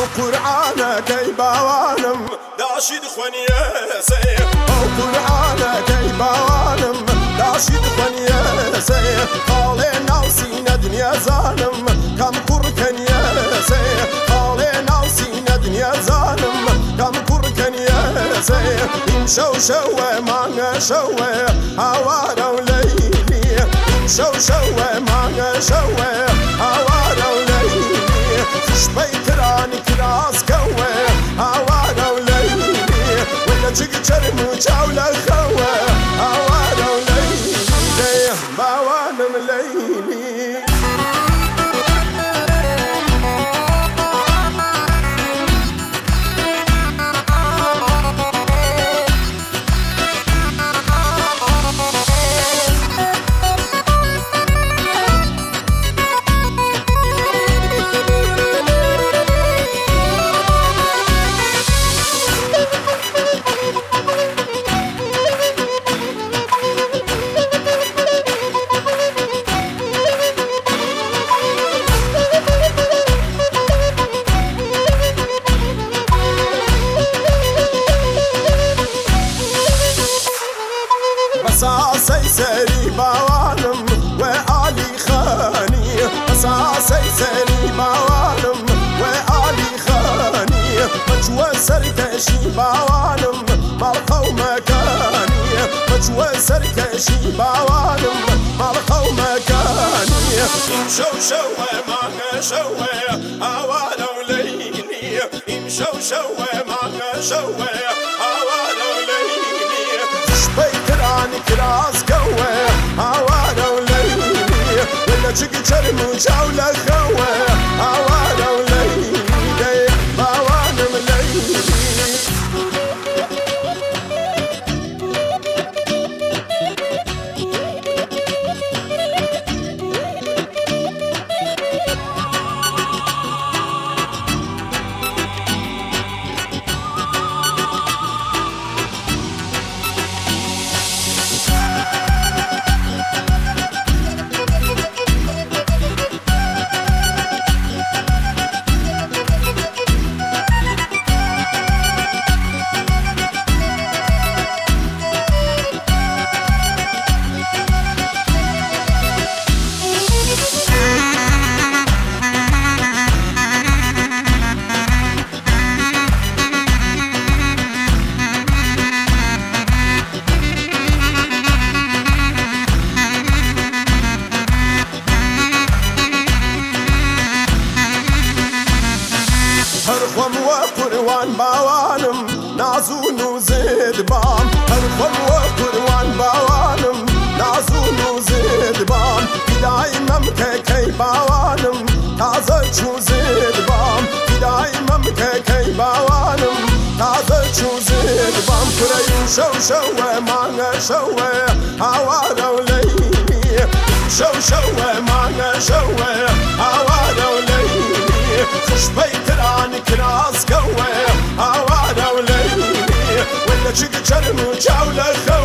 قرآنك باوانم داشید خونیه او قرآنك باوانم داشید خونیه قال ناوسین دنیا زانم کم قرکنیه قال ناوسین دنیا زانم کم قرکنیه این شو مانگ شو هوارو لیلی شو مانگ شو هوارو لیلی خشبی کرانی کراس کوه هوارو لیلی ولا چگ چرمو چاولا خوه هوارو لیلی باوانم لیلی اساسي سري باوانم وآلي خاني اساسي سري باوانم وآلي خاني مجوى سركشي باوانم مرقو مكاني مجوى سركشي باوانم مرقو مكاني شو مانا شو هوالو ليلي شو مانا شو هوالو ليلي بيكراني كراس قوة هوارو ليلي ولا چگ چرمو چاولا خوة هوارو ليلي باوانم ليلي هرخم وقروان باوانم نازون وزيد بام هرخم وقروان باوانم نازون وزيد بام دايما مكيكي باوانم تازه چو زيد بام دايما مكيكي باوانم تازه چو زيد بام كريم شو مانگ شو هوارو ليلي شو مانگ شو هوارو ليلي خشبي كراني كراس قوة هوارو ليلي ولا چگ چرمو چاولا